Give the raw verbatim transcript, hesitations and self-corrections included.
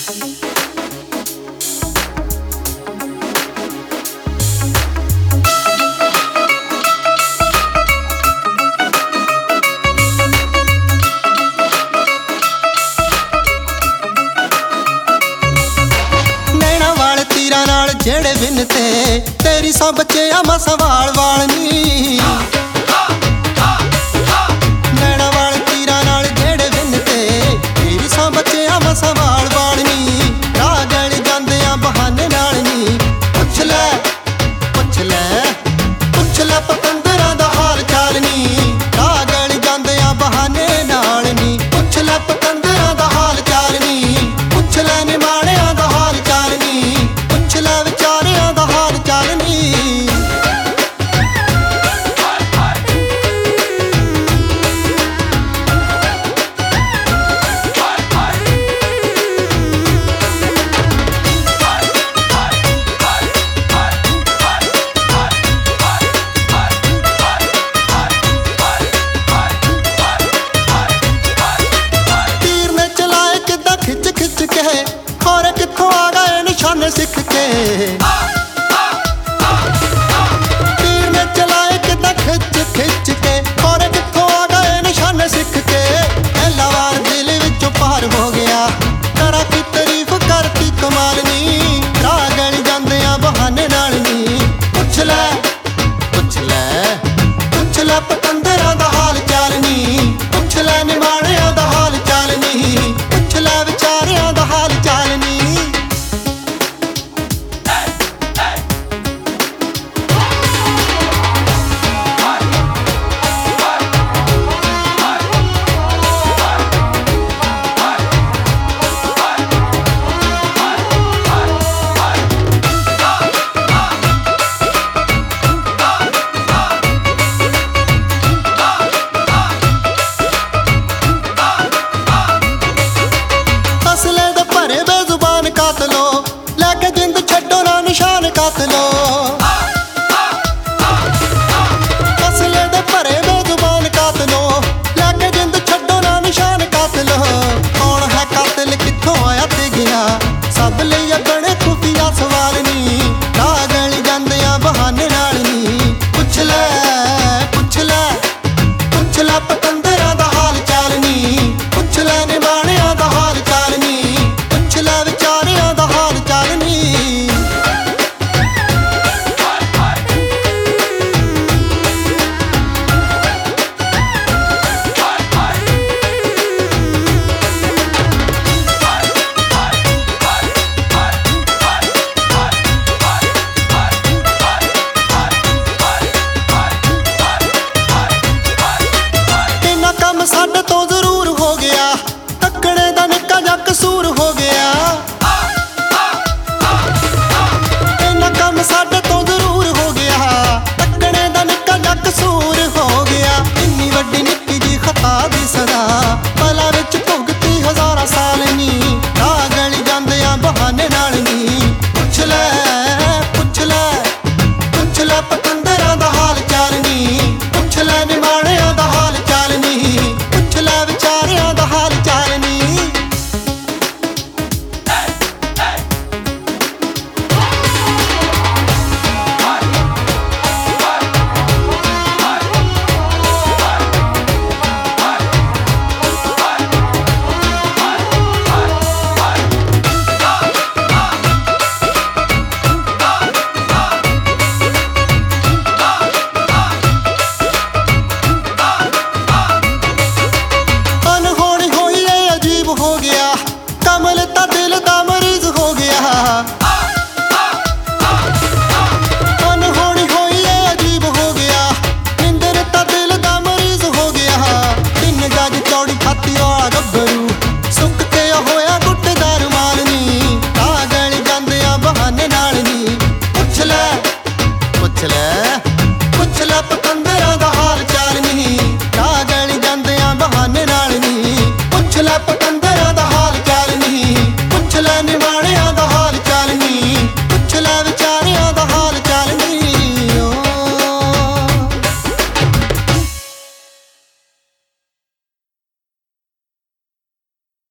जेड़े बिन ते तेरी सौ बच्चे आ मसा वाल वाल नी नैना वाल तीरा नाल जेड़े बिन ते तेरी सौ बच्चे आ मसा वाल वाल नी राह गल जांदे आ बहाने नाल नी पुछ लै पुछ लै पुछ लै पतंदरां दा हाल चाल नी राह गल जांदे आ बहाने नाल नी पुछ लै पतंदरां दा हाल चाल नी पुछ लै निमाणियां दा हाल चाल नी पुछ लै विचारियां दा हाल चाल नी और कित्थों आ गए निशाने सिख के तीर ने चलाए किदा खिच खिच के और कित्थों आ गए निशाने सिख के पहला वार दिल विचों पार हो गया करा की तारीफ करती कमाल नी राह गल जांदे आ बहाने नाल नी पुछ लै पुछ लै पुछ लै पतंदरां दा हाल चाल नी पुछ लै निमाणियां दा हाल चाल नी पुछ लै विचारियां दा हाल चाल नी कातलो लेके जिंद छड्डो ना निशान कातलो असले दे भरे बेजुबान कातलो लेके जिंद छड्डो ना निशान कातलो कौन है कातिल कित्थों आया ते गया सब लई बड़े खुफिया सवाल नी राह गल जांदे आ बहाने नाल नी पुछ लै पुछ लै पुछ लै पतंदरां दा हाल चाल नी पुछ लै निमाणियां दा हाल चाल नी पुछ लै विचारियां दा हाल चाल नी इन्ना कम साडे तो जरूर हो गया तकड़े दा निक्का जा कसूर हो गया